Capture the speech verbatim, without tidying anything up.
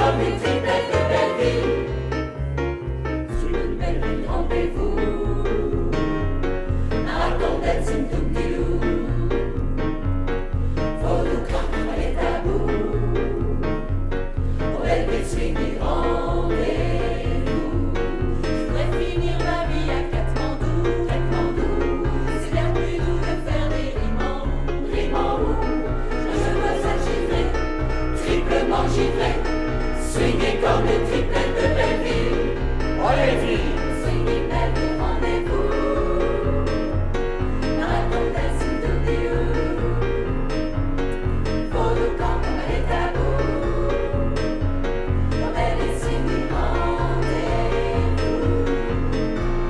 comme une si belle, une belle ville. Sur une belle ville, rendez-vous. Attendez, c'est une tout petit loup. Faut nous craindre les tabous. Pour belle ville, suis rendez-vous.